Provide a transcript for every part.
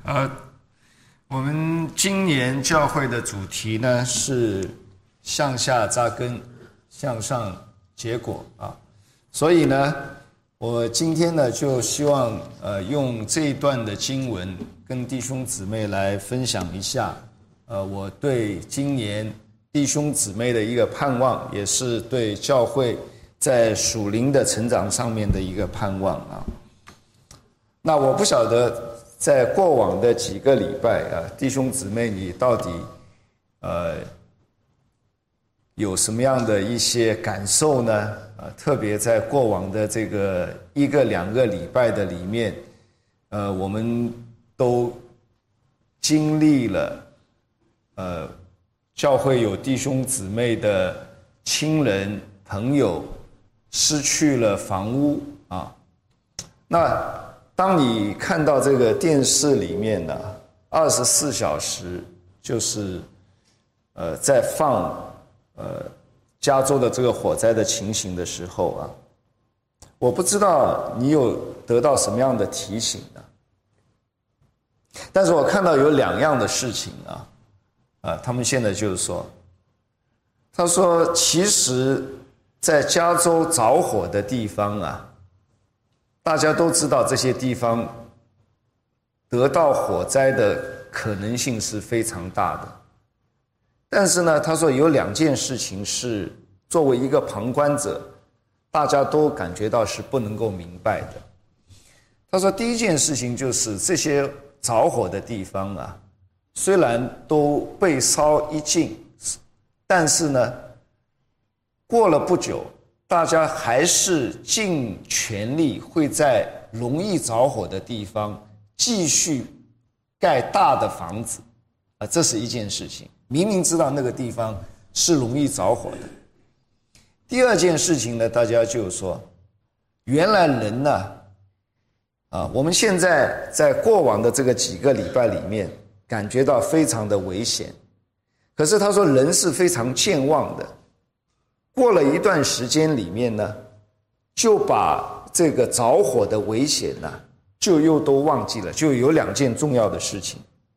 呃，我们今年教会的主题呢是向下扎根，向上结果啊。所以呢，我今天呢就希望用这一段的经文跟弟兄姊妹来分享一下，我对今年弟兄姊妹的一个盼望，也是对教会在属灵的成长上面的一个盼望啊。那我不晓得在过往的几个礼拜啊，弟兄姊妹你到底有什么样的一些感受呢？特别在过往的这个1个2个礼拜的里面，我们都经历了教会有弟兄姊妹的亲人朋友失去了房屋啊。那当你看到这个电视里面呢，24小时就是在放加州的这个火灾的情形的时候啊，我不知道你有得到什么样的提醒呢？但是我看到有2样的事情他们现在就是说，他说其实在加州着火的地方啊，大家都知道这些地方得到火灾的可能性是非常大的。但是呢，他说有2件事情是作为一个旁观者，大家都感觉到是不能够明白的。他说第一件事情就是这些着火的地方啊，虽然都被烧一尽，但是呢，过了不久，大家还是尽全力会在容易着火的地方继续盖大的房子这是一件事情。明明知道那个地方是容易着火的。第2件事情呢，大家就说，原来人呢，我们现在在过往的这个几个礼拜里面感觉到非常的危险，可是他说人是非常健忘的，过了一段时间里面呢，就把这个着火的危险呢，就又都忘记了。就有2件重要的事情。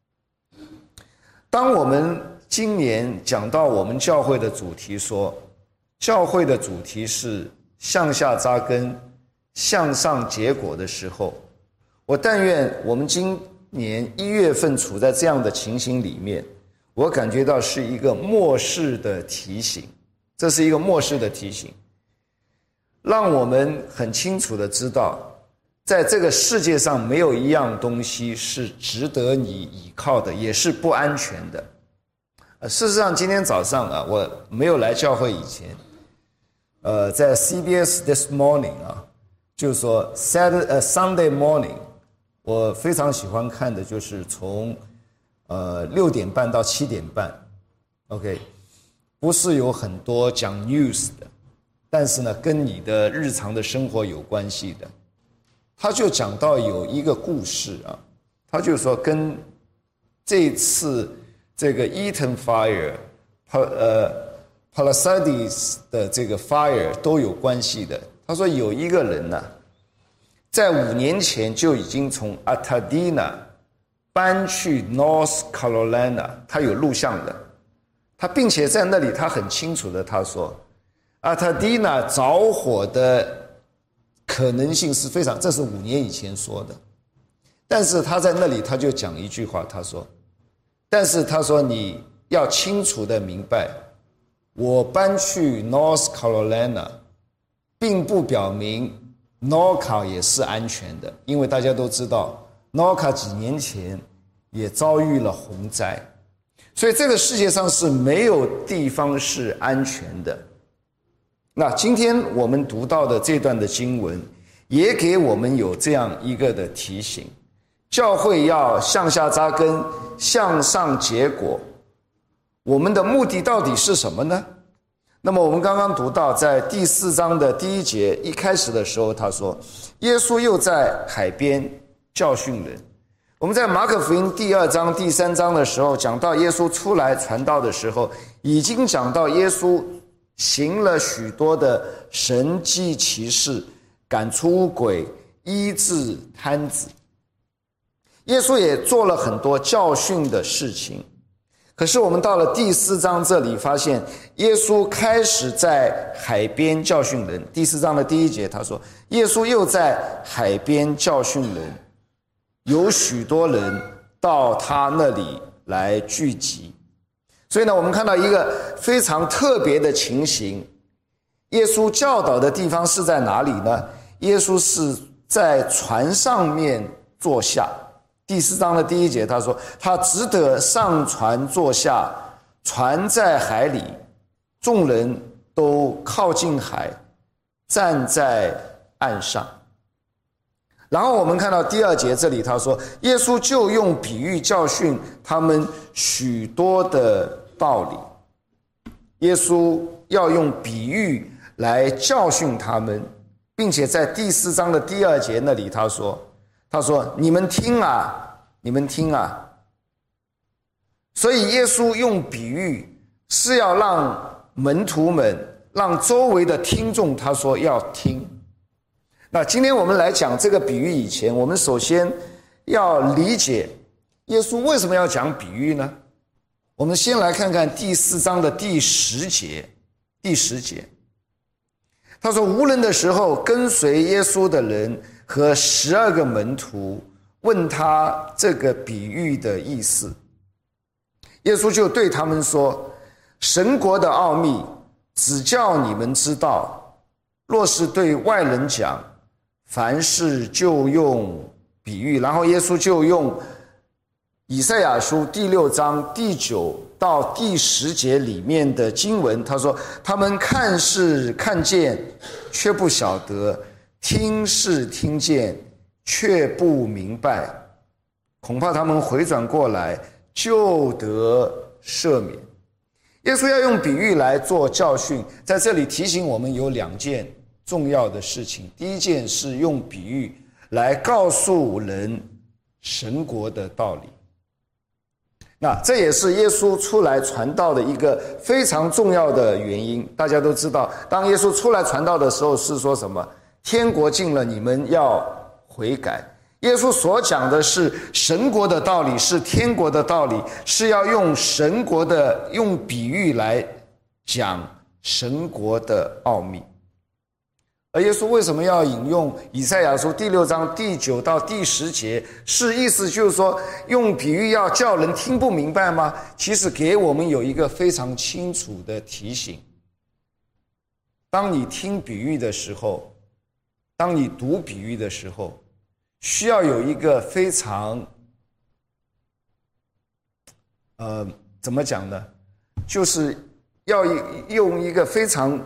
当我们今年讲到我们教会的主题说，教会的主题是向下扎根，向上结果的时候，我但愿我们今年1月份处在这样的情形里面，我感觉到是一个末世的提醒。这是一个末世的提醒，让我们很清楚的知道，在这个世界上没有一样东西是值得你依靠的，也是不安全的。事实上今天早上我没有来教会以前，在 CBS This Morning 就是说 Sunday Morning， 我非常喜欢看的就是从6点半到7点半 OK， 不是有很多讲 news 的，但是呢跟你的日常的生活有关系的。他就讲到有一个故事他就说跟这次这个 Eaton Fire、Palisades 的这个 fire 都有关系的。他说有一个人在5年前就已经从 Altadena 搬去 North Carolina， 他有录像的。他并且在那里他很清楚的他说 Altadena 着火的可能性是非常，这是5年以前说的。但是他在那里他就讲一句话，他说，但是他说你要清楚的明白，我搬去 North Carolina 并不表明 NORCA 也是安全的，因为大家都知道 NORCA 几年前也遭遇了洪灾，所以这个世界上是没有地方是安全的。那今天我们读到的这段的经文也给我们有这样一个的提醒，教会要向下扎根，向上结果，我们的目的到底是什么呢？那么我们刚刚读到在第4章的第1节一开始的时候，他说耶稣又在海边教训人。我们在马可福音第2章第3章的时候讲到耶稣出来传道的时候，已经讲到耶稣行了许多的神迹奇事，赶出鬼，医治瘫子。 耶稣也做了很多教训的事情。可是我们到了第4章这里发现，耶稣开始在海边教训人。第4章的第1节他说，耶稣又在海边教训人，有许多人到他那里来聚集。所以呢，我们看到一个非常特别的情形，耶稣教导的地方是在哪里呢？耶稣是在船上面坐下。第4章的第1节他说，他只得上船坐下，船在海里，众人都靠近海，站在岸上。然后我们看到第2节这里他说，耶稣就用比喻教训他们许多的道理。耶稣要用比喻来教训他们，并且在第4章的第2节那里他说你们听啊，你们听啊。所以耶稣用比喻是要让门徒们，让周围的听众他说要听。那今天我们来讲这个比喻以前，我们首先要理解耶稣为什么要讲比喻呢？我们先来看看第4章的第10节。第10节他说，无人的时候，跟随耶稣的人和12个门徒问他这个比喻的意思。耶稣就对他们说，神国的奥秘只叫你们知道，若是对外人讲，凡事就用比喻。然后耶稣就用以赛亚书第6章第9到第10节里面的经文，他说，他们看是看见，却不晓得；听是听见，却不明白。恐怕他们回转过来，就得赦免。耶稣要用比喻来做教训，在这里提醒我们有2件重要的事情。第一件是用比喻来告诉人神国的道理。那这也是耶稣出来传道的一个非常重要的原因。大家都知道，当耶稣出来传道的时候是说什么？天国近了，你们要悔改。耶稣所讲的是神国的道理，是天国的道理，是要用神国的，用比喻来讲神国的奥秘。而耶稣为什么要引用以赛亚书第6章第9到第10节？是意思就是说，用比喻要叫人听不明白吗？其实给我们有一个非常清楚的提醒。当你听比喻的时候，当你读比喻的时候，需要有一个非常怎么讲呢？就是要用一个非常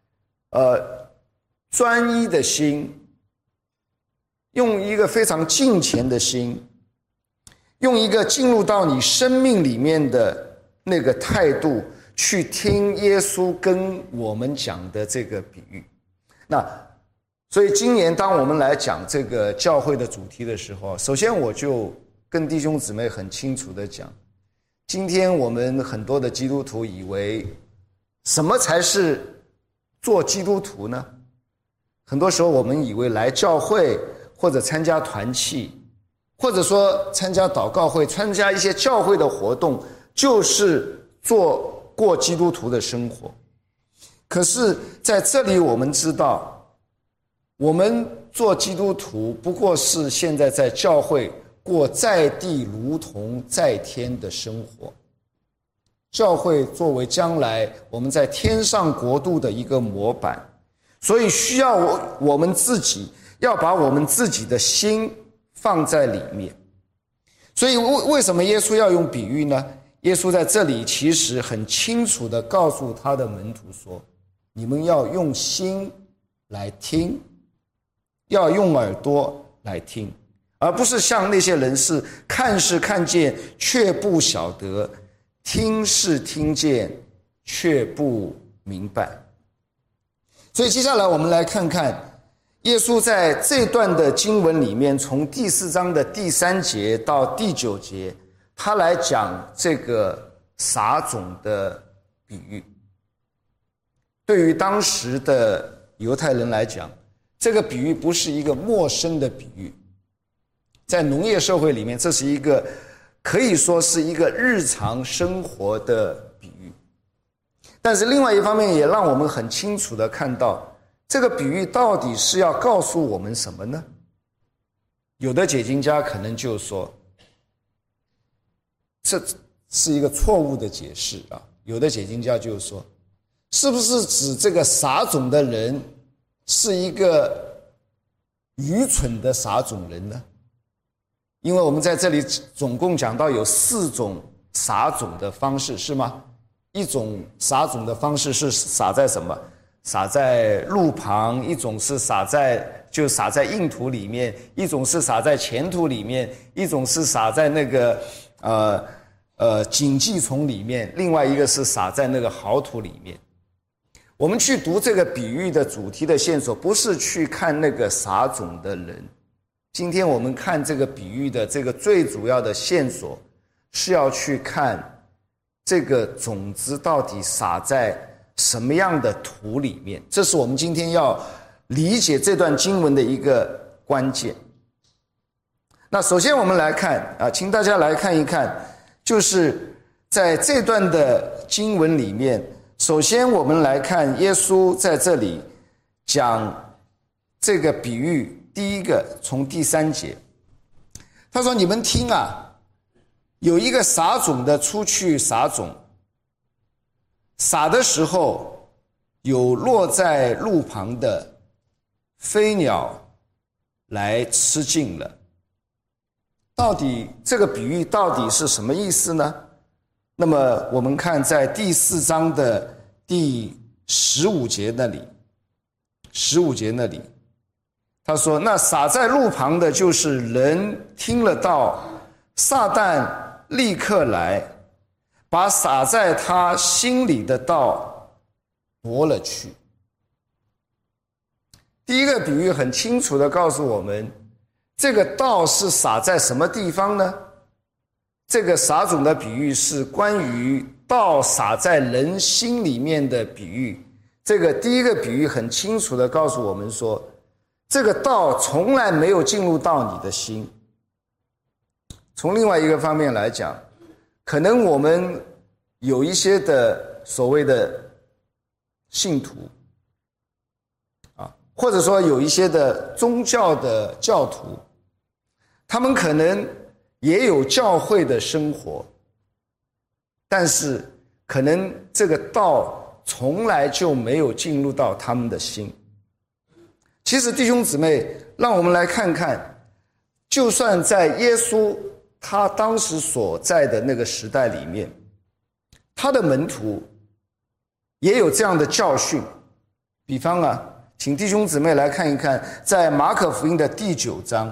专一的心，用一个非常敬虔的心，用一个进入到你生命里面的那个态度去听耶稣跟我们讲的这个比喻。那所以今年当我们来讲这个教会的主题的时候，首先我就跟弟兄姊妹很清楚的讲，今天我们很多的基督徒以为什么才是做基督徒呢？很多时候我们以为来教会或者参加团契，或者说参加祷告会，参加一些教会的活动，就是过基督徒的生活。可是在这里我们知道，我们做基督徒不过是现在在教会过在地如同在天的生活。教会作为将来我们在天上国度的一个模板，所以需要我们自己要把我们自己的心放在里面。所以为什么耶稣要用比喻呢？耶稣在这里其实很清楚地告诉他的门徒说，你们要用心来听，要用耳朵来听，而不是像那些人是看是看见却不晓得，听是听见却不明白。所以接下来我们来看看耶稣在这段的经文里面，从第4章的第3节到第9节，他来讲这个撒种的比喻。对于当时的犹太人来讲，这个比喻不是一个陌生的比喻， 在农业社会里面，这是一个可以说是一个日常生活的比喻。但是另外一方面也让我们很清楚地看到，这个比喻到底是要告诉我们什么呢？有的解经家可能就说，这是一个错误的解释啊。有的解经家就说，是不是指这个撒种的人是一个愚蠢的撒种人呢？因为我们在这里总共讲到有4种撒种的方式，是吗？一种撒种的方式是撒在什么？撒在路旁，一种是撒在硬土里面，一种是撒在浅土里面，一种是撒在那个荆棘丛里面，另外一个是撒在那个好土里面。我们去读这个比喻的主题的线索，不是去看那个撒种的人。今天我们看这个比喻的这个最主要的线索，是要去看这个种子到底撒在什么样的土里面。这是我们今天要理解这段经文的一个关键。那首先我们来看请大家来看一看，就是在这段的经文里面，首先我们来看耶稣在这里讲这个比喻。第一个从第3节，他说，你们听有一个撒种的出去撒种，撒的时候有落在路旁的，飞鸟来吃尽了。到底这个比喻到底是什么意思呢？那么我们看在第4章的第15节那里，他说，那撒在路旁的就是人听了道，撒旦立刻来，把撒在他心里的道夺了去。第一个比喻很清楚地告诉我们，这个道是撒在什么地方呢？这个撒种的比喻是关于道撒在人心里面的比喻。这个第一个比喻很清楚地告诉我们说，这个道从来没有进入到你的心。从另外一个方面来讲，可能我们有一些的所谓的信徒或者说有一些的宗教的教徒，他们可能也有教会的生活，但是可能这个道从来就没有进入到他们的心。其实弟兄姊妹，让我们来看看，就算在耶稣他当时所在的那个时代里面，他的门徒也有这样的教训。比方请弟兄姊妹来看一看，在马可福音的第9章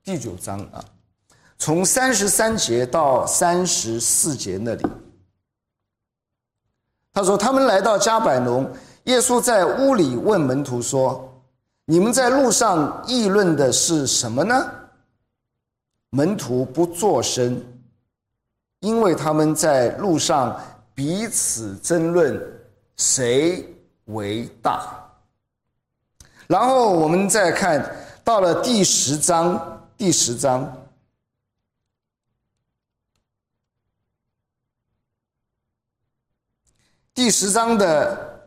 从33节到34节那里，他说，他们来到迦百农，耶稣在屋里问门徒说，你们在路上议论的是什么呢？门徒不作声，因为他们在路上彼此争论谁为大。然后我们再看到了第10章，第10章的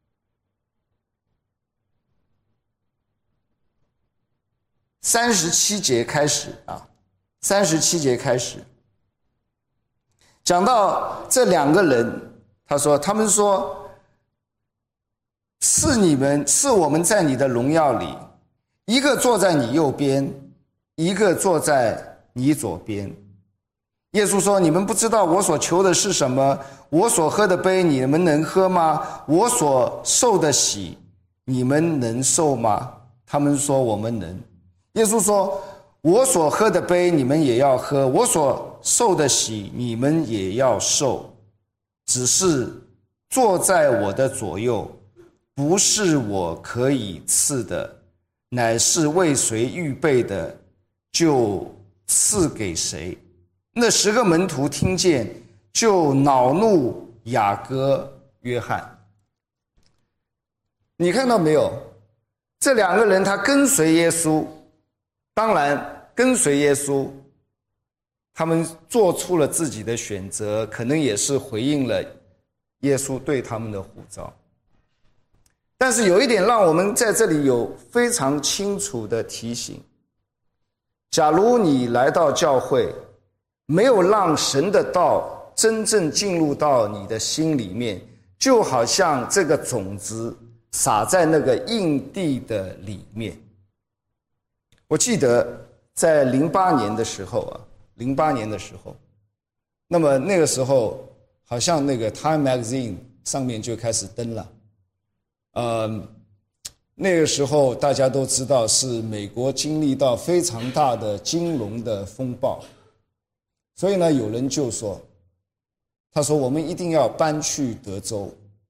37节开始37节开始讲到这2个人，他们说，是我们在你的荣耀里，一个坐在你右边，一个坐在你左边。耶稣说，你们不知道我所求的是什么，我所喝的杯你们能喝吗？我所受的洗你们能受吗？他们说，我们能。耶稣说，我所喝的杯你们也要喝，我所受的洗你们也要受，只是坐在我的左右，不是我可以赐的，乃是为谁预备的就赐给谁。那10个门徒听见，就恼怒雅各、约翰。你看到没有？这2个人他跟随耶稣，当然跟随耶稣，他们做出了自己的选择，可能也是回应了耶稣对他们的呼召。但是有一点让我们在这里有非常清楚的提醒，假如你来到教会，没有让神的道真正进入到你的心里面，就好像这个种子撒在那个硬地的里面。我记得在08年的时候，那么那个时候好像那个 Time Magazine 上面就开始登了。那个时候大家都知道是美国经历到非常大的金融的风暴，所以呢有人就说，他说我们一定要搬去德州，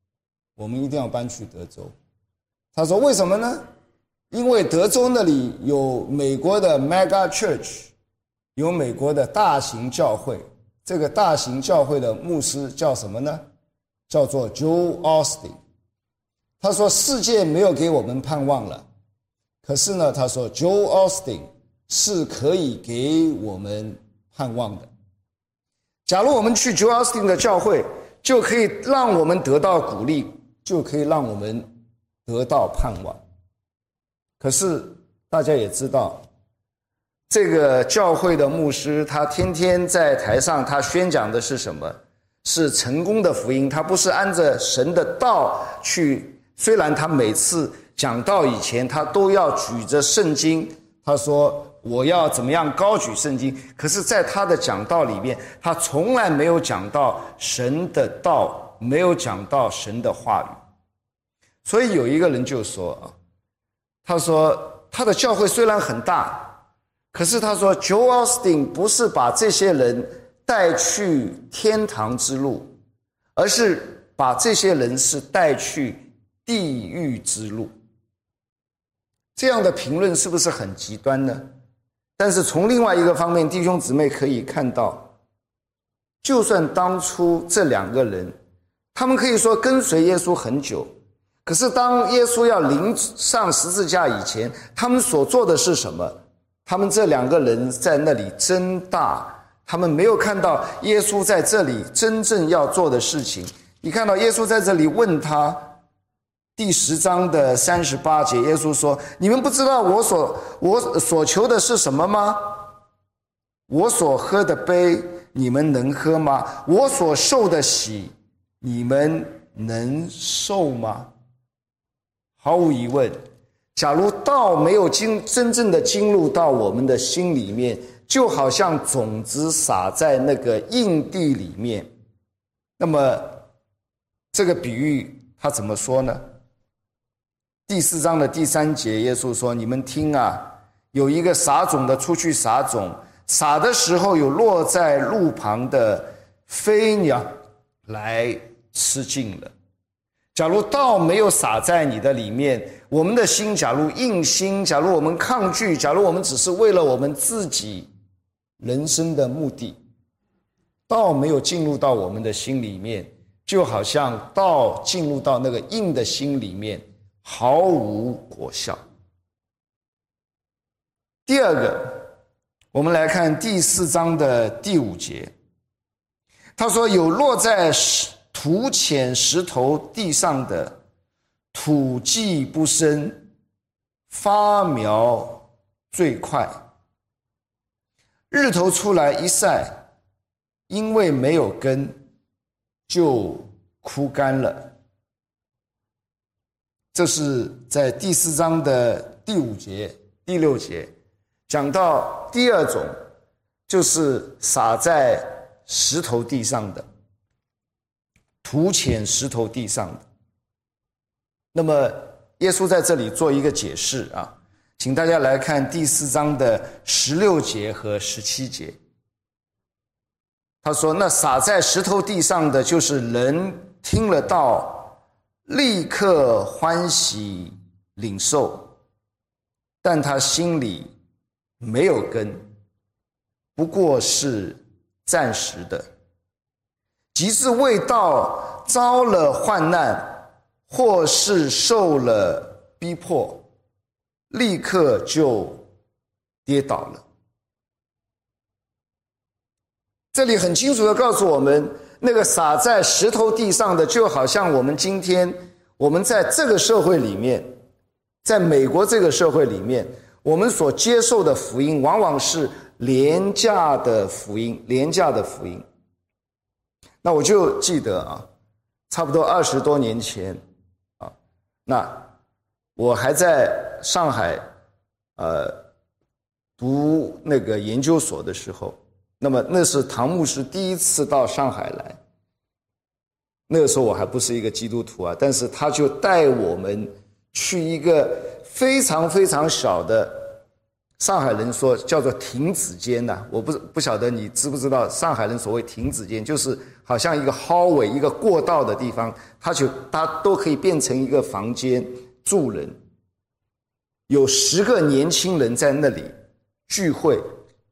他说为什么呢？因为德州那里有美国的 Mega Church， 有美国的大型教会，这个大型教会的牧师叫什么呢？叫做 Joel Osteen。他说世界没有给我们盼望了，可是呢他说 Joel Osteen 是可以给我们盼望的。假如我们去 Joel Osteen 的教会，就可以让我们得到鼓励，就可以让我们得到盼望。可是大家也知道，这个教会的牧师他天天在台上，他宣讲的是什么？是成功的福音，他不是按着神的道去。虽然他每次讲道以前，他都要举着圣经，他说我要怎么样高举圣经，可是在他的讲道里面，他从来没有讲到神的道，没有讲到神的话语。所以有一个人就说，他说他的教会虽然很大，可是他说 Joel Osteen 不是把这些人带去天堂之路，而是把这些人是带去地狱之路。这样的评论是不是很极端呢？但是从另外一个方面，弟兄姊妹可以看到，就算当初这两个人，他们可以说跟随耶稣很久，可是当耶稣要临上十字架以前，他们所做的是什么？他们这两个人在那里争大，他们没有看到耶稣在这里真正要做的事情。你看到耶稣在这里问他，第10章的38节，耶稣说，你们不知道我所求的是什么吗？我所喝的杯你们能喝吗？我所受的洗你们能受吗？毫无疑问，假如道没有真正的进入到我们的心里面，就好像种子撒在那个硬地里面。那么这个比喻他怎么说呢？第4章的第3节，耶稣说，你们听啊，有一个撒种的出去撒种，撒的时候有落在路旁的，飞鸟来吃尽了。假如道没有撒在你的里面，我们的心假如硬心，假如我们抗拒，假如我们只是为了我们自己人生的目的，道没有进入到我们的心里面，就好像道进入到那个硬的心里面，毫无果效。第二个，我们来看第4章的第5节，他说，有落在土浅石头地上的，土既不深，发苗最快，日头出来一晒，因为没有根，就枯干了。这是在第4章的第5节、第6节讲到第二种，就是撒在石头地上的，土浅石头地上的。那么耶稣在这里做一个解释啊，请大家来看第4章的16节和17节。他说，那撒在石头地上的，就是人听了道，立刻欢喜领受，但他心里没有根，不过是暂时的。即是为道遭了患难，或是受了逼迫，立刻就跌倒了。 这里很清楚地告诉我们，那个撒在石头地上的，就好像我们今天我们在这个社会里面，在美国这个社会里面，我们所接受的福音往往是廉价的福音，廉价的福音。那我就记得啊，差不多20多年前啊，那我还在上海读那个研究所的时候，那么那是唐牧师第一次到上海来，那个时候我还不是一个基督徒啊，但是他就带我们去一个非常非常小的，上海人说叫做亭子间呐，我不晓得你知不知道，上海人所谓亭子间就是好像一个 hallway 一个过道的地方，它都可以变成一个房间住人，有10个年轻人在那里聚会。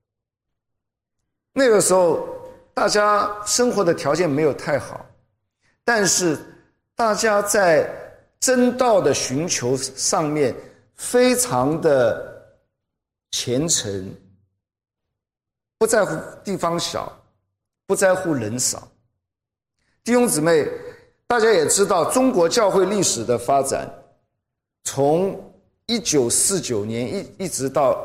那个时候大家生活的条件没有太好，但是大家在真道的寻求上面非常的虔诚，不在乎地方小，不在乎人少。弟兄姊妹，大家也知道中国教会历史的发展，从1949年一直到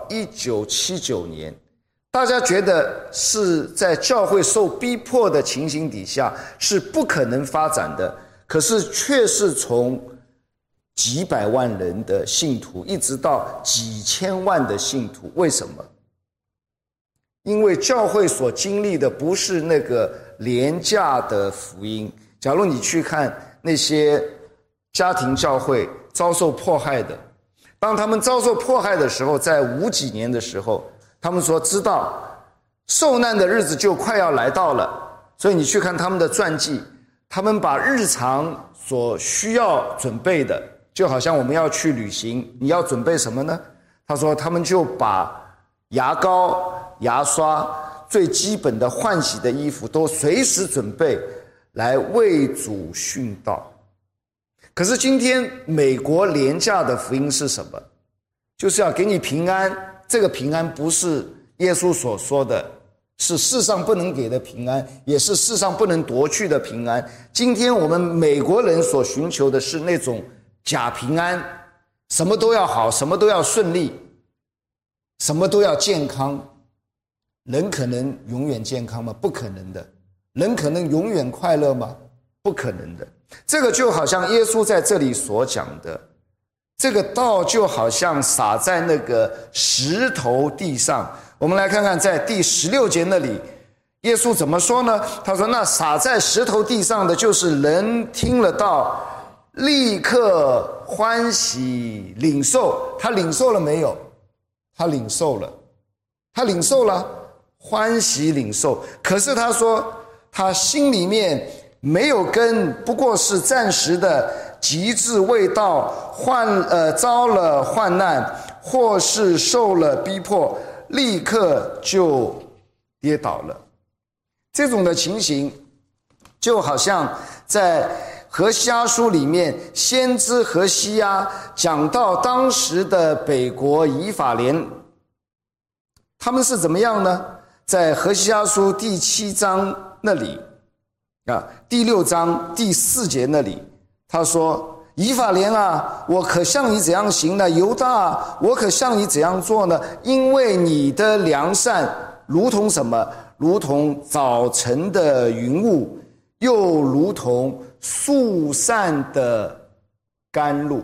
1979年，大家觉得是在教会受逼迫的情形底下是不可能发展的，可是却是从几百万人的信徒一直到几千万的信徒。为什么？因为教会所经历的不是那个廉价的福音。假如你去看那些家庭教会遭受迫害的，当他们遭受迫害的时候，在50几年的时候，他们说知道受难的日子就快要来到了，所以你去看他们的传记，他们把日常所需要准备的，就好像我们要去旅行，你要准备什么呢？他说他们就把牙膏、牙刷、最基本的换洗的衣服都随时准备来为主殉道。可是今天美国廉价的福音是什么？就是要给你平安，这个平安不是耶稣所说的，是世上不能给的平安，也是世上不能夺去的平安。今天我们美国人所寻求的是那种假平安，什么都要好，什么都要顺利，什么都要健康。人可能永远健康吗？不可能的。人可能永远快乐吗？不可能的。这个就好像耶稣在这里所讲的，这个道就好像撒在那个石头地上。我们来看看在第16节那里耶稣怎么说呢？他说那撒在石头地上的，就是人听了道立刻欢喜领受。他领受了没有？他领受了，他领受了，欢喜领受。可是他说他心里面没有根，不过是暂时的，极致未到，遭了患难，或是受了逼迫，立刻就跌倒了。这种的情形就好像在何西阿书里面，先知何西阿讲到当时的北国以法莲，他们是怎么样呢？在何西阿书第7章那里第6章第4节那里，他说以法莲啊，我可向你怎样行呢？犹大啊，我可向你怎样做呢？因为你的良善如同什么？如同早晨的云雾，又如同速散的甘露。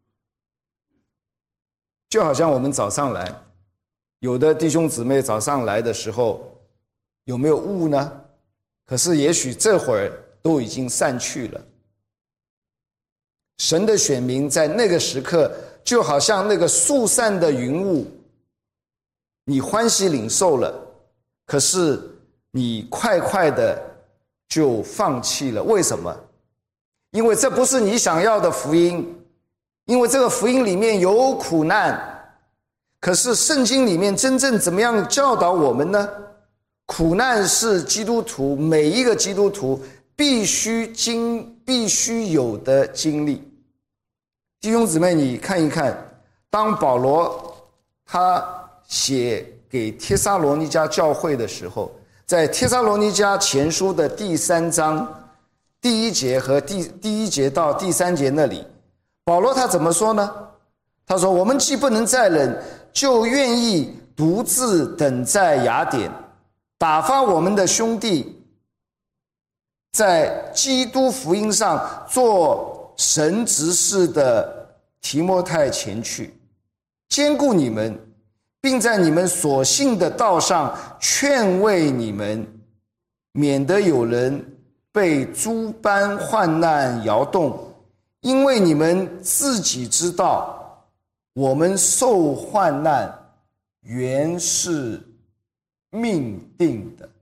就好像我们早上来，有的弟兄姊妹早上来的时候有没有雾呢？可是也许这会儿都已经散去了。神的选民在那个时刻就好像那个速散的云雾，你欢喜领受了，可是你快快的就放弃了。为什么？因为这不是你想要的福音，因为这个福音里面有苦难。可是圣经里面真正怎么样教导我们呢？苦难是基督徒每一个基督徒必须有的经历。弟兄姊妹，你看一看，当保罗他写给帖撒罗尼迦教会的时候， 在帖撒罗尼迦前书的第3章第1节和第1节到第3节那里，保罗他怎么说呢？他说：我们既不能再忍，就愿意独自等在雅典，打发我们的兄弟在基督福音上做神执事的提摩太前去，兼顾你们，并在你们所信的道上劝慰你们，免得有人被诸般患难摇动，因为你们自己知道，我们受患难原是命定的，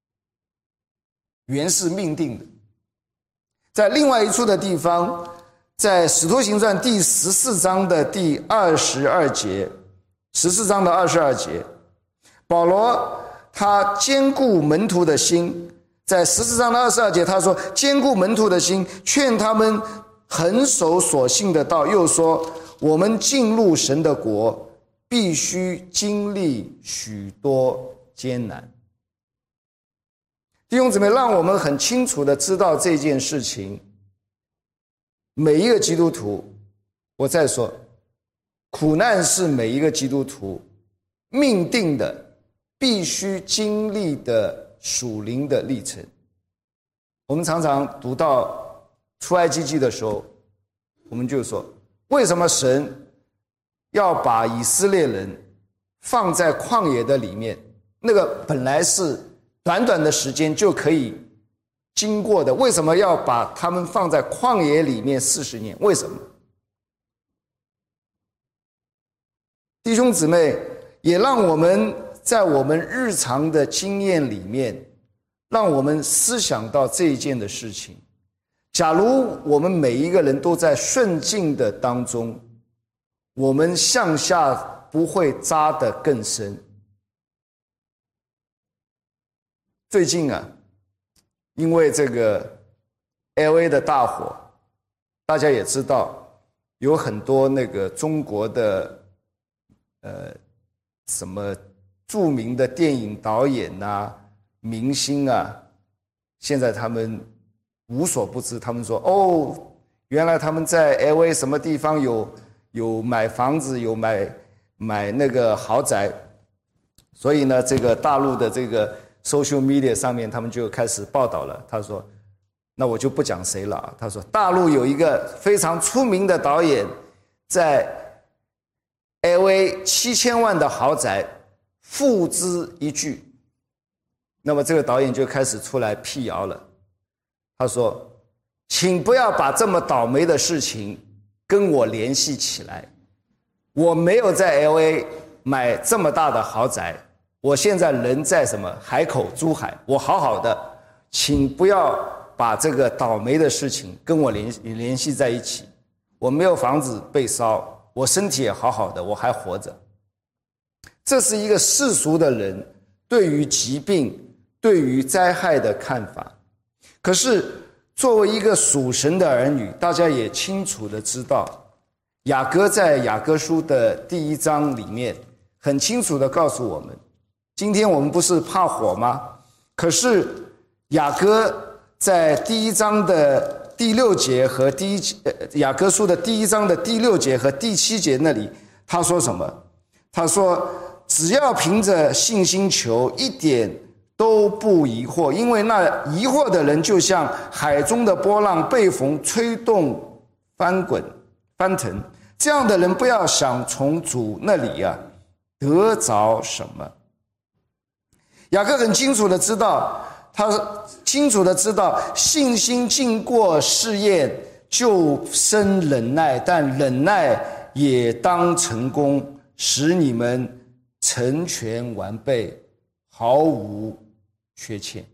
原是命定的。在另外一处的地方，在使徒行传第14章的第22节，14章的22节，保罗他兼顾门徒的心，在14章的22节他说，兼顾门徒的心，劝他们恒守所信的道，又说我们进入神的国必须经历许多艰难。弟兄姊妹，让我们很清楚的知道这件事情，每一个基督徒，我再说，苦难是每一个基督徒命定的必须经历的属灵的历程。我们常常读到出埃及记的时候，我们就说，为什么神要把以色列人放在旷野的里面，那个本来是短短的时间就可以经过的，为什么要把他们放在旷野里面40年？为什么？弟兄姊妹，也让我们在我们日常的经验里面，让我们思想到这一件的事情。假如我们每一个人都在顺境的当中，我们向下不会扎得更深。最近啊，因为这个 LA 的大火，大家也知道，有很多那个中国的什么著名的电影导演啊、明星啊，现在他们无所不知，他们说哦，原来他们在 LA 什么地方有买房子，有买那个豪宅，所以呢，这个大陆的这个 social media 上面他们就开始报道了。他说，那我就不讲谁了。他说，大陆有一个非常出名的导演，在 LA 7000万的豪宅付之一炬。那么这个导演就开始出来辟谣了。他说，请不要把这么倒霉的事情跟我联系起来，我没有在 LA 买这么大的豪宅，我现在人在什么海口珠海，我好好的，请不要把这个倒霉的事情跟我联系在一起。我没有房子被烧，我身体也好好的，我还活着。这是一个世俗的人对于疾病、对于灾害的看法。可是作为一个属神的儿女，大家也清楚的知道，雅各在雅各书的第1章里面很清楚的告诉我们，今天我们不是怕火吗？可是雅各在第1章的第6节和雅各书的第1章的第6节和第7节那里，他说什么？他说，只要凭着信心求，一点都不疑惑，因为那疑惑的人就像海中的波浪，被风吹动翻滚翻腾。这样的人不要想从主那里得着什么。雅各很清楚的知道，信心经过试验就生忍耐，但忍耐也当成功，使你们成全完备，毫无缺欠。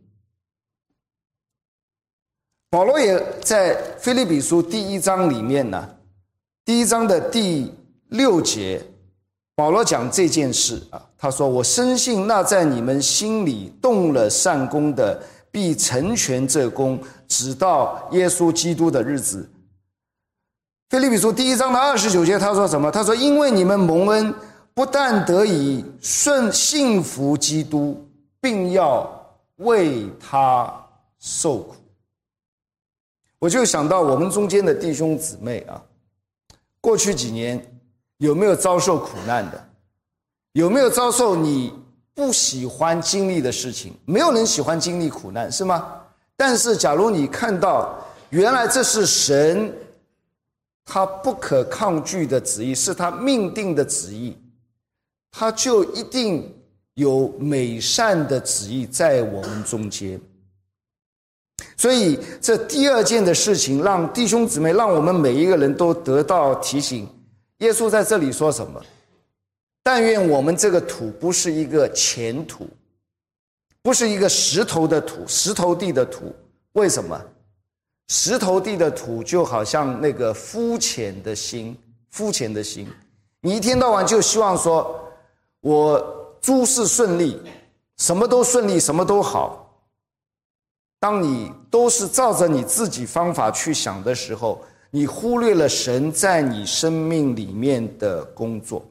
保罗也在腓立比书第1章里面呢，第1章的第6节，保罗讲这件事他说，我深信那在你们心里动了善功的，必成全这功，直到耶稣基督的日子。腓立比书第1章的29节他说什么？他说，因为你们蒙恩，不但得以信服基督，并要为他受苦。我就想到我们中间的弟兄姊妹啊，过去几年有没有遭受苦难的？有没有遭受你不喜欢经历的事情？没有人喜欢经历苦难，是吗？但是假如你看到原来这是神他不可抗拒的旨意，是他命定的旨意，他就一定有美善的旨意在我们中间。所以这第二件的事情，让弟兄姊妹，让我们每一个人都得到提醒。耶稣在这里说什么？但愿我们这个土不是一个浅土，不是一个石头的土，石头地的土。为什么？石头地的土就好像那个肤浅的心，你一天到晚就希望说我诸事顺利，什么都顺利，什么都好。当你都是照着你自己方法去想的时候，你忽略了神在你生命里面的工作。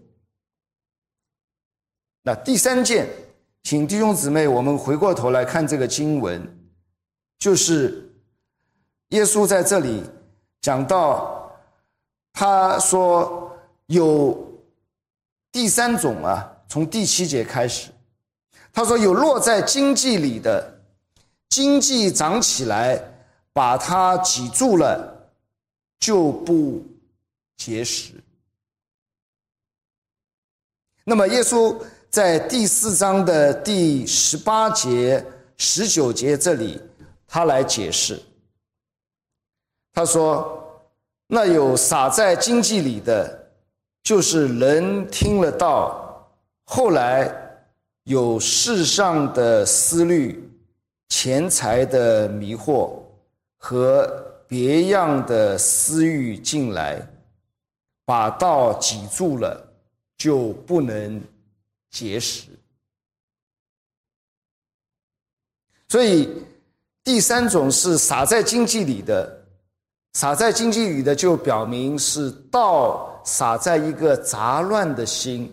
那第三件，请弟兄姊妹我们回过头来看这个经文，就是耶稣在这里讲到，他说有第三种啊，从第7节开始，他说有落在荆棘里的，荆棘长起来把它挤住了，就不结实。那么耶稣在第4章的第18节、19节这里，他来解释。他说，那有撒在荆棘里的，就是人听了道，后来有世上的思虑、钱财的迷惑和别样的私欲进来，把道挤住了，就不能结实。所以第三种是撒在荆棘里的，撒在荆棘里的就表明是道撒在一个杂乱的心。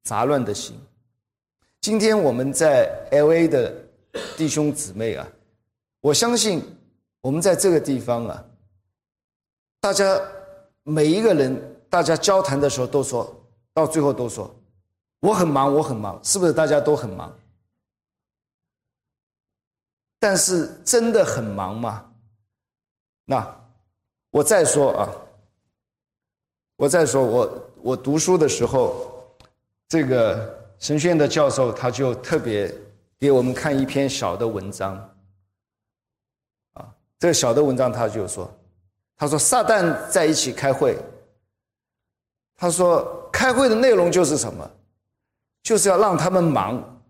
今天我们在 LA 的弟兄姊妹啊，我相信我们在这个地方啊，大家每一个人，大家交谈的时候都说，到最后都说我很忙，是不是大家都很忙？但是真的很忙吗？那我再说，我读书的时候，这个神学院的教授他就特别给我们看一篇小的文章，这个小的文章他说撒旦在一起开会，他说开会的内容就是什么？就是要让他们忙，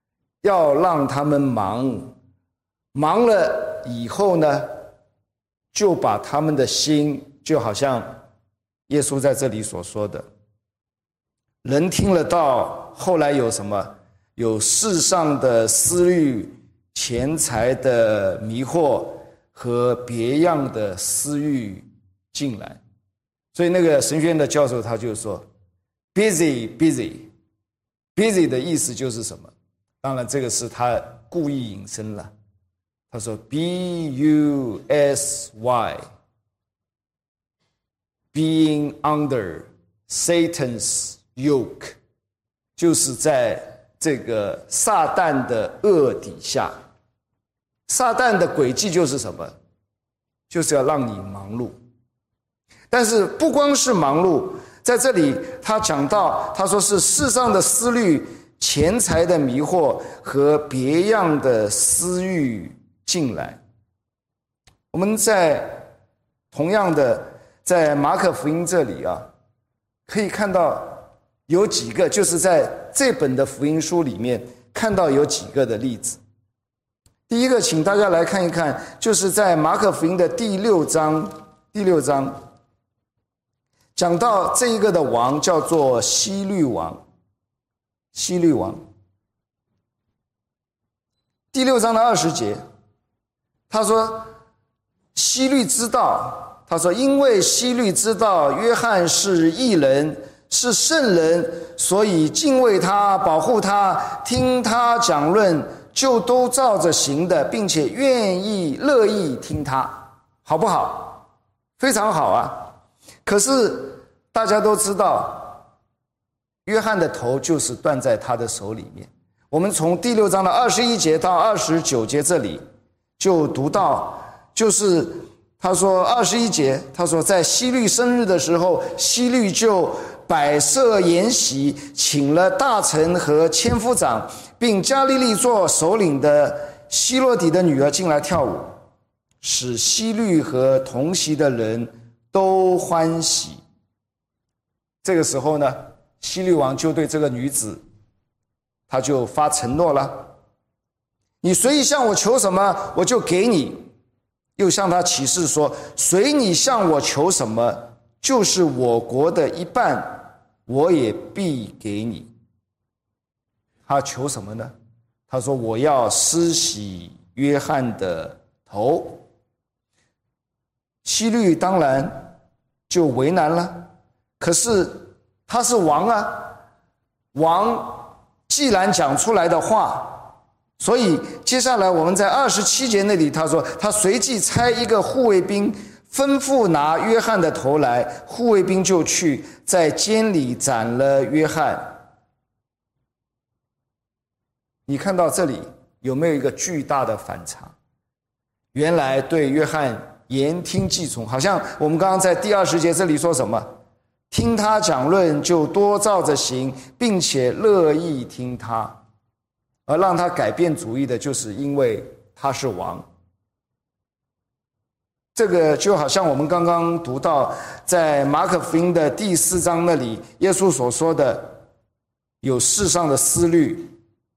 忙了以后呢，就把他们的心，就好像耶稣在这里所说的，人听了道，后来有什么？有世上的思虑、钱财的迷惑和别样的私欲进来。所以那个神学院的教授他就说 busy 的意思就是什么？当然这个是他故意引申了。他说 busy being under Satan's yoke， 就是在这个撒旦的恶底下。撒旦的诡计就是什么？就是要让你忙碌。但是不光是忙碌，在这里他讲到，他说是世上的思虑、钱财的迷惑和别样的私欲进来。我们在同样的在马可福音这里可以看到有几个，就是在这本的福音书里面看到有几个的例子。第一个，请大家来看一看，就是在马可福音的第六章讲到这一个的王叫做希律王。第6章的20节，他说希律知道，他说因为希律知道约翰是义人，是圣人，所以敬畏他，保护他，听他讲论， 就都照着行的，并且愿意乐意听他，好不好？非常好啊。可是大家都知道，约翰的头就是断在他的手里面。我们从第6章的21节到29节这里就读到，就是他说21节，他说在希律生日的时候，希律就摆设筵席，请了大臣和千夫长，并加利利做首领的希罗底的女儿进来跳舞，使希律和同席的人都欢喜。这个时候呢，希律王就对这个女子，他就发承诺了，你随意向我求什么，我就给你。又向他起誓说，随你向我求什么，就是我国的一半，我也必给你。他求什么呢？他说，我要施洗约翰的头。希律当然就为难了，可是他是王啊，王既然讲出来的话，所以接下来我们在27节那里，他说他随即差一个护卫兵，吩咐拿约翰的头来，护卫兵就去在监里斩了约翰。你看到这里有没有一个巨大的反差？原来对约翰言听计从，好像我们刚刚在第20节这里说什么，听他讲论就多照着行，并且乐意听他。而让他改变主意的，就是因为他是王。这个就好像我们刚刚读到在马可福音的第4章那里，耶稣所说的有世上的思虑。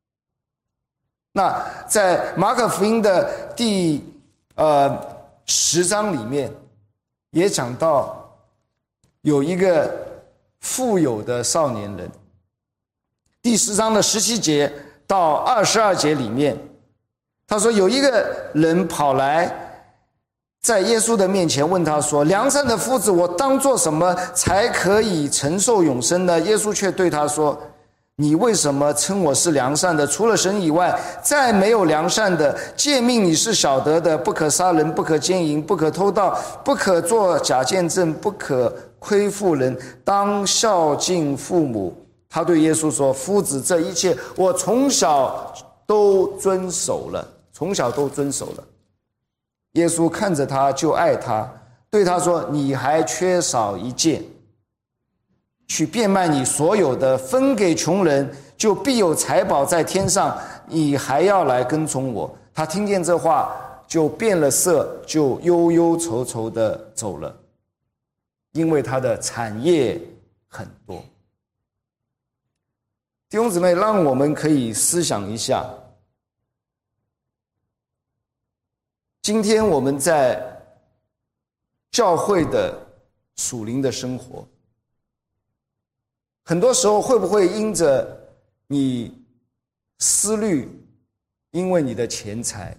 那在马可福音的第10章里面也讲到有一个富有的少年人。第10章的17节到22节里面，他说有一个人跑来在耶稣的面前问他说，良善的夫子，我当做什么才可以承受永生呢？耶稣却对他说，你为什么称我是良善的？除了神以外，再没有良善的。诫命你是晓得的，不可杀人，不可奸淫，不可偷盗，不可作假见证，不可亏负人，当孝敬父母。他对耶稣说，夫子，这一切我从小都遵守了，从小都遵守了。耶稣看着他就爱他，对他说，你还缺少一件，去变卖你所有的，分给穷人，就必有财宝在天上，你还要来跟从我。他听见这话就变了色，就忧忧愁愁的走了，因为他的产业很多。弟兄姊妹，让我们可以思想一下，今天我们在教会的属灵的生活，很多时候会不会因着你思虑，因为你的钱财，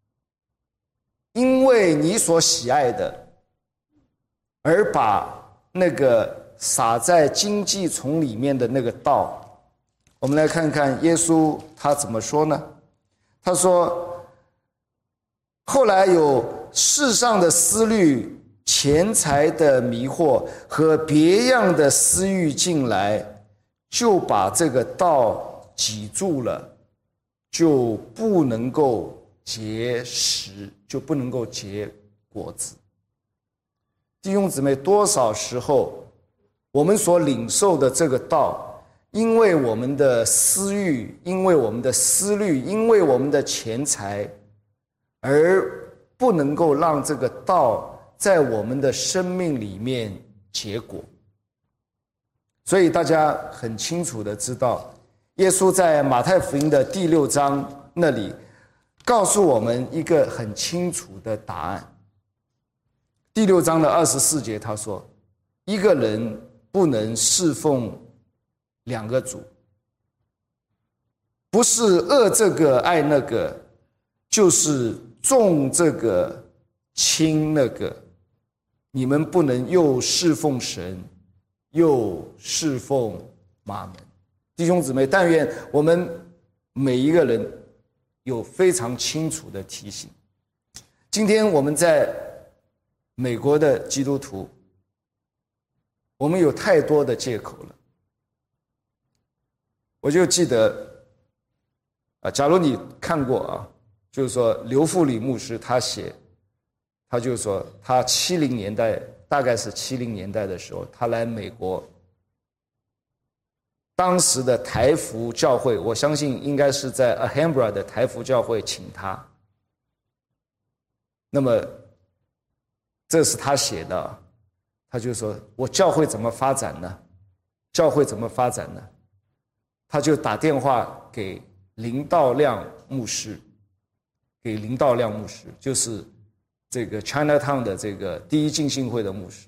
因为你所喜爱的，而把那个撒在荆棘丛里面的那个道，我们来看看耶稣他怎么说呢？他说，后来有世上的思虑、钱财的迷惑和别样的私欲进来，就把这个道挤住了，就不能够结实，就不能够结果子。弟兄姊妹，多少时候我们所领受的这个道，因为我们的私欲，因为我们的思虑，因为我们的钱财，而不能够让这个道在我们的生命里面结果。所以大家很清楚的知道，耶稣在马太福音的第6章那里告诉我们一个很清楚的答案。第6章的24节他说，一个人不能侍奉2个主，不是恶这个爱那个，就是重这个轻那个。你们不能又侍奉神，又侍奉马门。弟兄姊妹，但愿我们每一个人有非常清楚的提醒。今天我们在美国的基督徒，我们有太多的借口了。我就记得假如你看过就是说刘富里牧师他就说他70年代，大概是70年代的时候，他来美国，当时的台福教会，我相信应该是在 Alhambra 的台福教会请他。那么这是他写的，他就说我教会怎么发展呢？教会怎么发展呢？他就打电话给林道亮牧师，就是这个 Chinatown 的这个第一浸信会的牧师。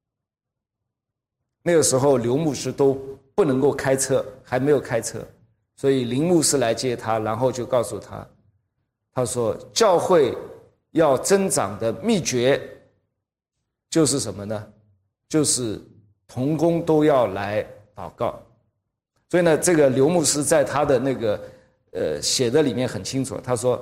那个时候刘牧师都不能够开车，还没有开车，所以林牧师来接他，然后就告诉他，他说教会要增长的秘诀就是什么呢？就是同工都要来祷告。所以呢，这个刘牧师在他的那个写的里面很清楚，他说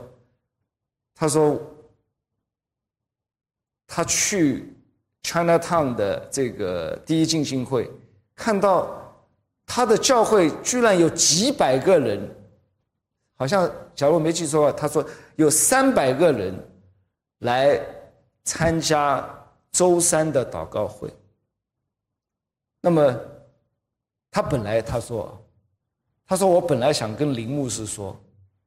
他去 Chinatown 的这个第一浸信会，看到他的教会居然有几百个人，好像假如我没记错的话，他说有300个人来参加周三的祷告会。那么他说我本来想跟林牧师说，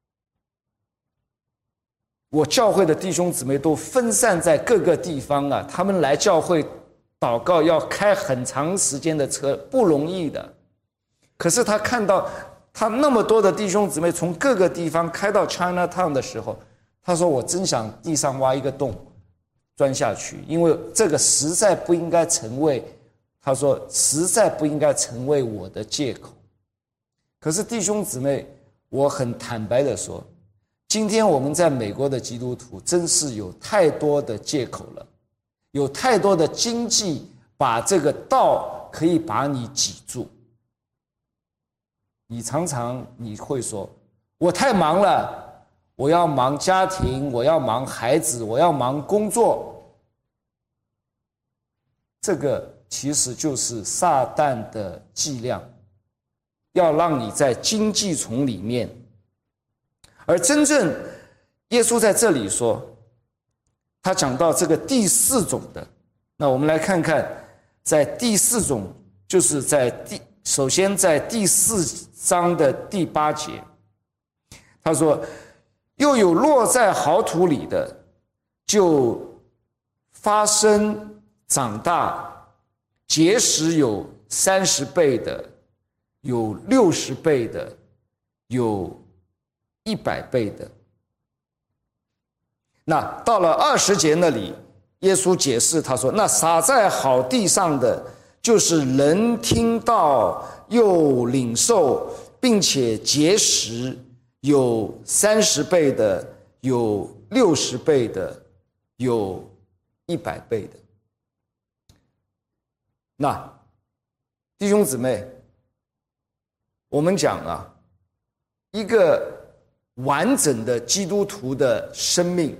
我教会的弟兄姊妹都分散在各个地方他们来教会祷告要开很长时间的车，不容易的。可是他看到他那么多的弟兄姊妹从各个地方开到 Chinatown 的时候，他说我真想地上挖一个洞钻下去，因为这个实在不应该成为，他说实在不应该成为我的借口。可是弟兄姊妹，我很坦白的说，今天我们在美国的基督徒真是有太多的借口了，有太多的经济把这个道可以把你挤住。你常常会说，我太忙了，我要忙家庭，我要忙孩子，我要忙工作。这个其实就是撒旦的伎俩，要让你在经济丛里面。而真正耶稣在这里说，他讲到这个第4种的，那我们来看看，在第4种，就是首先在第4章的第8节，他说又有落在好土里的，就发生长大，结实有30倍的，有60倍的，有100倍的。那到了20节那里，耶稣解释，他说那撒在好地上的，就是人听到又领受，并且结实，有30倍的，有60倍的，有100倍的。那弟兄姊妹，我们讲一个完整的基督徒的生命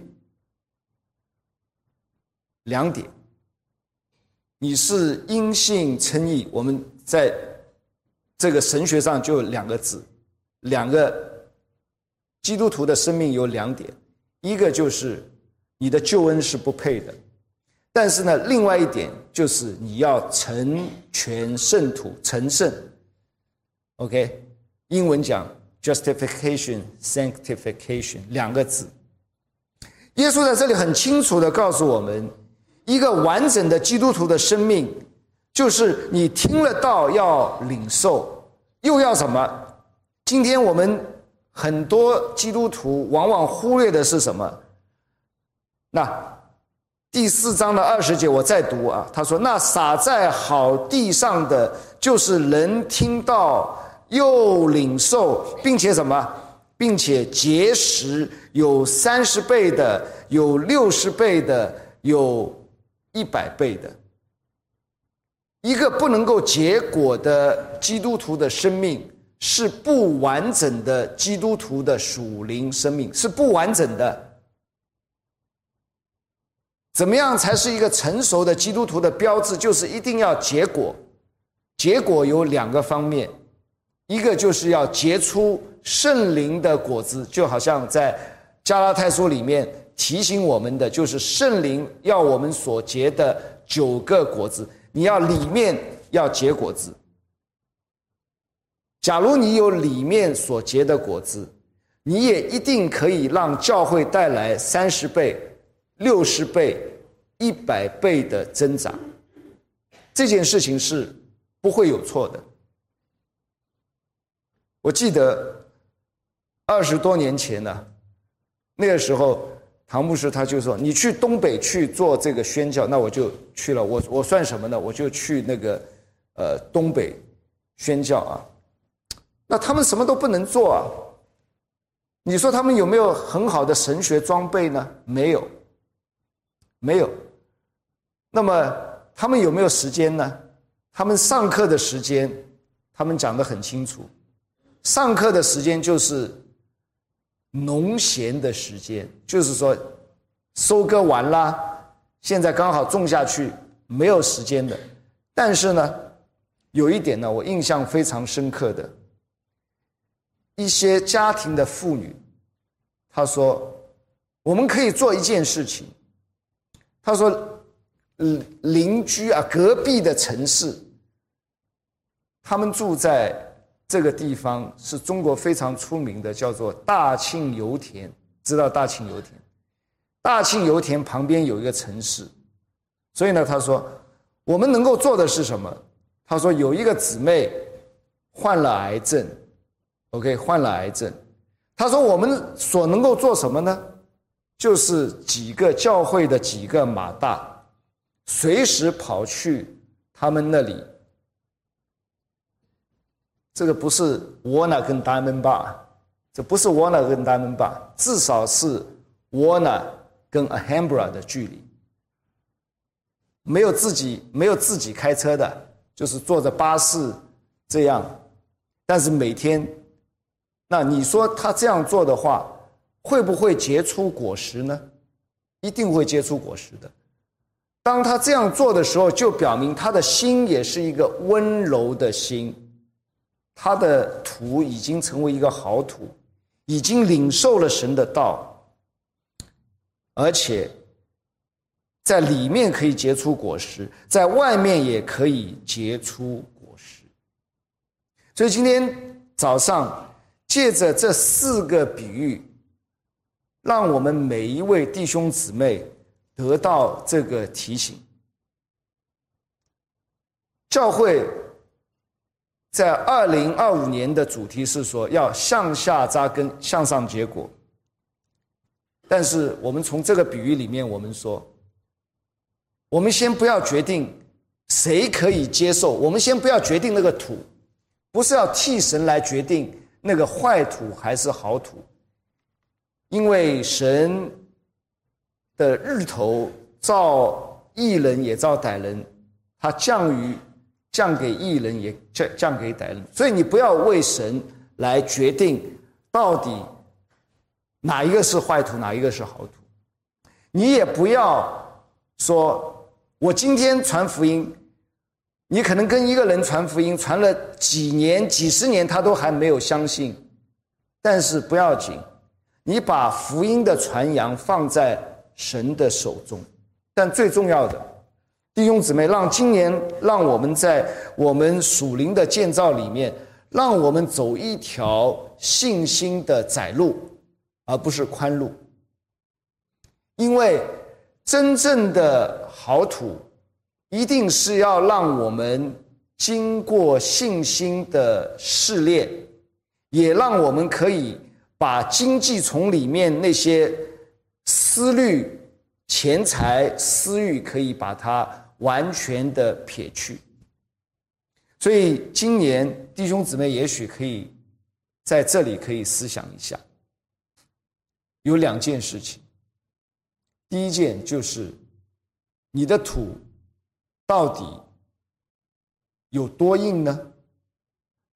2点，你是因信称义。我们在这个神学上就有2个字，2个基督徒的生命有2点，一个就是你的救恩是不配的，但是呢，另外一点就是你要成全圣徒，成圣。OK， 英文讲 justification sanctification 2个字。耶稣在这里很清楚地告诉我们，一个完整的基督徒的生命，就是你听了道要领受，又要什么？今天我们很多基督徒往往忽略的是什么？那第4章的20节我再读他说那撒在好地上的，就是人听到又领受，并且什么？并且结实，有30倍的，有60倍的，有100倍的。一个不能够结果的基督徒的生命， 是不完整的基督徒的属灵生命，是不完整的。怎么样才是一个成熟的基督徒的标志？就是一定要结果。结果有2个方面，一个就是要结出圣灵的果子，就好像在加拉太书里面提醒我们的，就是圣灵要我们所结的9个果子，你要里面要结果子。假如你有里面所结的果子，你也一定可以让教会带来30倍、60倍、100倍的增长。这件事情是不会有错的。我记得20多年前呢，那个时候唐牧师他就说，你去东北去做这个宣教，那我就去了。我算什么呢？我就去那个东北宣教啊。那他们什么都不能做啊。你说他们有没有很好的神学装备呢？没有，没有。那么他们有没有时间呢？他们上课的时间，他们讲得很清楚，上课的时间就是农闲的时间，就是说收割完啦，现在刚好种下去，没有时间的。但是呢，有一点呢，我印象非常深刻的，一些家庭的妇女，她说我们可以做一件事情。她说邻居啊，隔壁的城市，他们住在这个地方是中国非常出名的，叫做大庆油田。知道大庆油田？大庆油田旁边有一个城市，所以呢，他说我们能够做的是什么？他说有一个姊妹患了癌症 ，OK， 患了癌症。他说我们所能够做什么呢？就是几个教会的几个马大，随时跑去他们那里。这个不是沃纳跟达门坝，这不是沃纳跟达门坝，至少是沃纳跟 Alhambra 的距离。没有自己开车的，就是坐着巴士这样。但是每天，那你说他这样做的话，会不会结出果实呢？一定会结出果实的。当他这样做的时候，就表明他的心也是一个温柔的心。他的土已经成为一个好土，已经领受了神的道，而且在里面可以结出果实，在外面也可以结出果实。所以今天早上借着这4个比喻，让我们每一位弟兄姊妹得到这个提醒。教会在2025年的主题是说要向下扎根，向上结果。但是我们从这个比喻里面，我们说，我们先不要决定谁可以接受，我们先不要决定那个土，不是要替神来决定那个坏土还是好土。因为神的日头照义人也照歹人，他降给义人也降给歹人，所以你不要为神来决定到底哪一个是坏土，哪一个是好土。你也不要说我今天传福音，你可能跟一个人传福音传了几年几十年，他都还没有相信，但是不要紧，你把福音的传扬放在神的手中。但最重要的，弟兄姊妹，今年让我们在我们属灵的建造里面，让我们走一条信心的窄路，而不是宽路。因为真正的好土一定是要让我们经过信心的试炼，也让我们可以把经济从里面那些思虑、钱财、私欲可以把它完全的撇去。所以今年弟兄姊妹也许可以在这里可以思想一下，有2件事情。第一件就是你的土到底有多硬呢？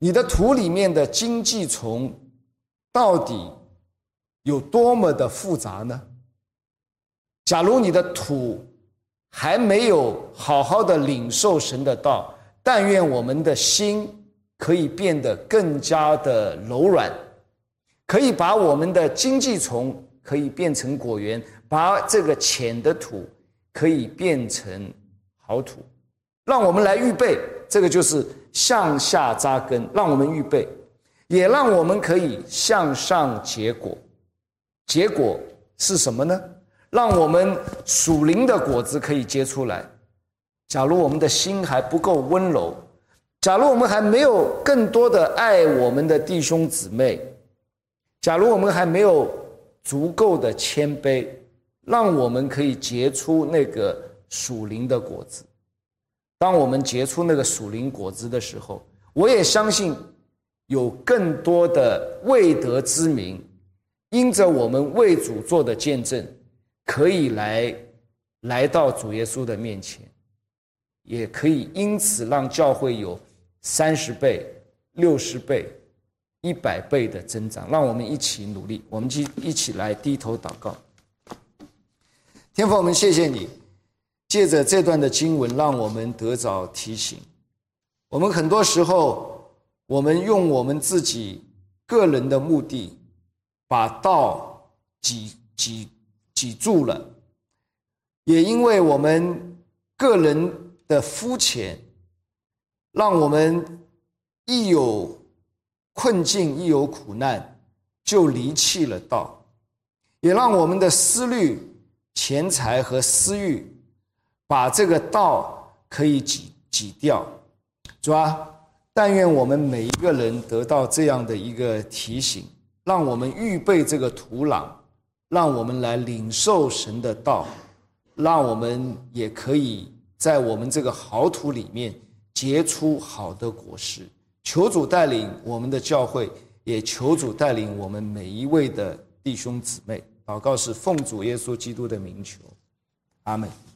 你的土里面的荆棘丛到底有多么的复杂呢？假如你的土还没有好好的领受神的道，但愿我们的心可以变得更加的柔软，可以把我们的荆棘丛可以变成果园，把这个浅的土可以变成好土。让我们来预备，这个就是向下扎根，让我们预备，也让我们可以向上结果。结果是什么呢？让我们属灵的果子可以结出来。假如我们的心还不够温柔，假如我们还没有更多的爱我们的弟兄姊妹，假如我们还没有足够的谦卑，让我们可以结出那个属灵的果子。当我们结出那个属灵果子的时候，我也相信有更多的未得之民，因着我们为主做的见证，可以来到主耶稣的面前，也可以因此让教会有30倍、60倍、100倍的增长。让我们一起努力，我们一起来低头祷告。天父，我们谢谢你，借着这段的经文让我们得着提醒。我们很多时候我们用我们自己个人的目的把道挤住了，也因为我们个人的肤浅，让我们一有困境一有苦难就离弃了道，也让我们的思虑、钱财和私欲把这个道可以挤掉。主啊，但愿我们每一个人得到这样的一个提醒，让我们预备这个土壤，让我们来领受神的道，让我们也可以在我们这个好土里面结出好的果实。求主带领我们的教会，也求主带领我们每一位的弟兄姊妹。祷告是奉主耶稣基督的名求，阿们。